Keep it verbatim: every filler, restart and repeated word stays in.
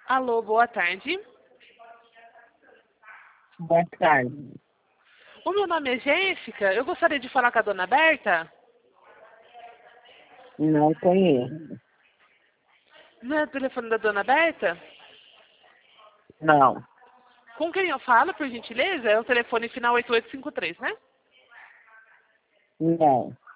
Alô, boa tarde. Boa tarde. O meu nome é Jéssica. Eu gostaria de falar com a dona Berta. Não conheço. Não é o telefone da dona Berta? Não. Com quem eu falo, por gentileza? É o telefone final oito oito cinco três, né? Não.